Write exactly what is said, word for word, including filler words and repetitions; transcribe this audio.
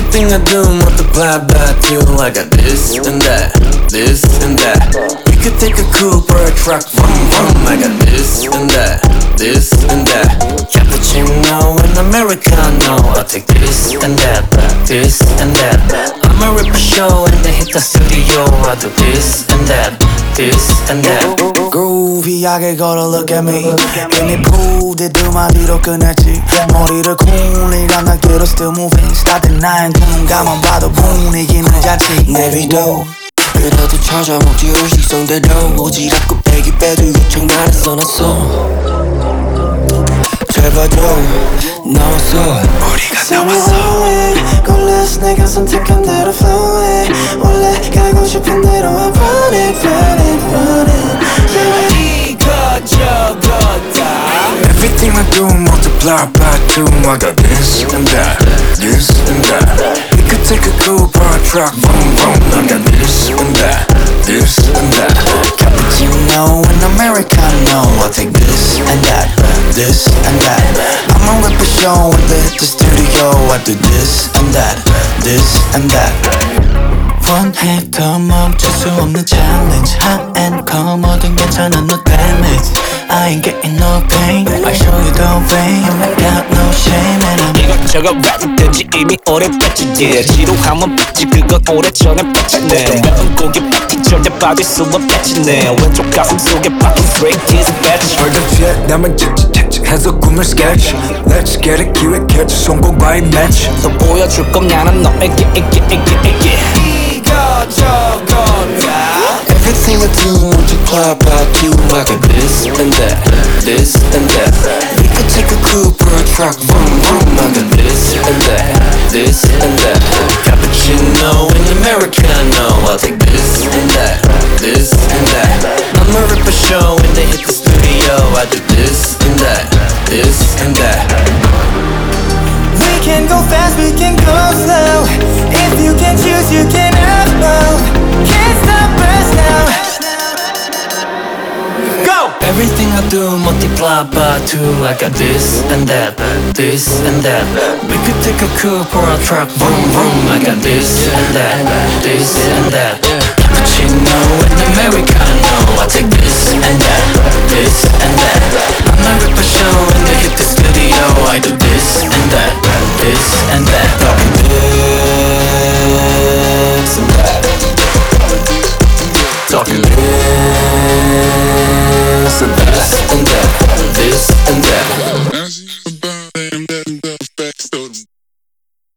Everything I do multiply by two. I got this and that, this and that. We could take a coupe or a truck, vroom vroom. I got this and that, this and that. Cappuccino and Americano. I'll take this and that, this and that. I'ma rip a show and then hit the studio. I'll do this and that, this and that. Groovy하게 걸어 look at me. 이미 proved it 두 마디로 끝냈지. 머리를 쿵이랑 날개로 still moving. starting 나의 두 눈 감아 봐도 분위기는 자칫 내비도 그래도 찾아먹지 의식성대로 오지랖 곱빼기 빼도 요청 나를 써놨어. 제발 좀 나왔어. 우리가 나왔어. 골라서 내가 선택한 대로 flow it. 원래 가고 싶은 대로 I run it, run it, run it. 이거 저거다. Everything I do multiply by two. I got this and that, this and that. We could take a coupe or a truck, boom boom. I got this and that, this and that. Cappuccino and Americano. I'll take this and that, this and that. I'ma rip a show and then hit the studio. I do this and that, this and that. 원해도 멈출 수 없는 challenge. Hot and cold 뭐든 괜찮아 no damage. I ain't getting no pain. I show you the way. I got no shame and I'm 이것저것 랩든지 이미 오래 뺐지 yeah. 지루하면 뺐지 그건 오래전에 뺐잖아. 매운 고기 뺐지 절대 빠질 수 없겠지네. 왼쪽 가슴 속에 박힌 straight kiss batch. 월드피에 남은 칙칙칙칙해서 꿈을 sketch. Let's get it 기획해줘 성공과의 match. 또 보여줄 건 나는 너에게 이게 이게 이게 이거 저거다. Everything I do multiply by two. I got this and that, this and that. We could take a coupe or a truck, vroom vroom. I got this and that, this and that. Cappuccino and Americano. I'll take this and that, this and that. I'ma rip a show and then hit the studio. I do this and that, this and that. We can go fast, we can go slow. If you can choose, you can have both. Can't stop us now. Go! Everything I do multiply by two. I got this and that, this and that. We could take a coupe or a truck, vroom vroom. I got this and that, this and that. Cappuccino and Americano. I take this and that, this and that.